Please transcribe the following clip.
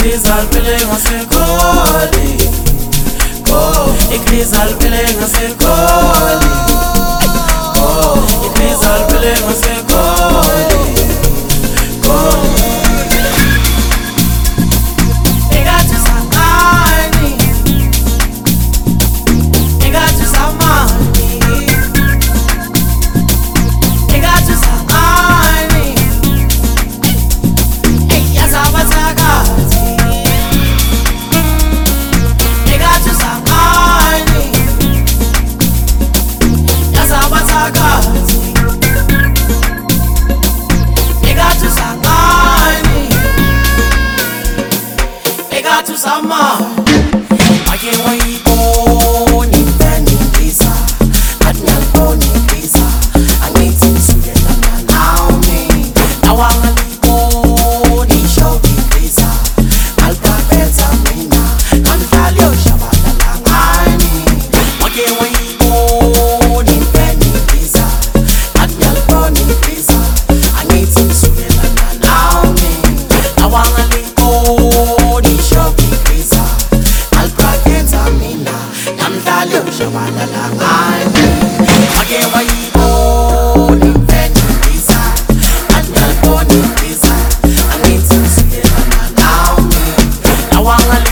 Ikrizal pele ngasekoli, ikrizal pele ngasekoli, ikrizal pele ngasekoli. Sama Ake waiko ni tani pizza Adnal poni pizza Angiti suyela na naomi Nawanga liko ni shoki pizza Alta peza mina Kamtalio shabala langani Ake waiko ni tani pizza Adnal poni pizza Angiti suyela na naomi Nawanga liko ni shoki Shabala langani Ake waiko ni peni pizza Adnal poni pizza Angiti suyela na naomi Nawanga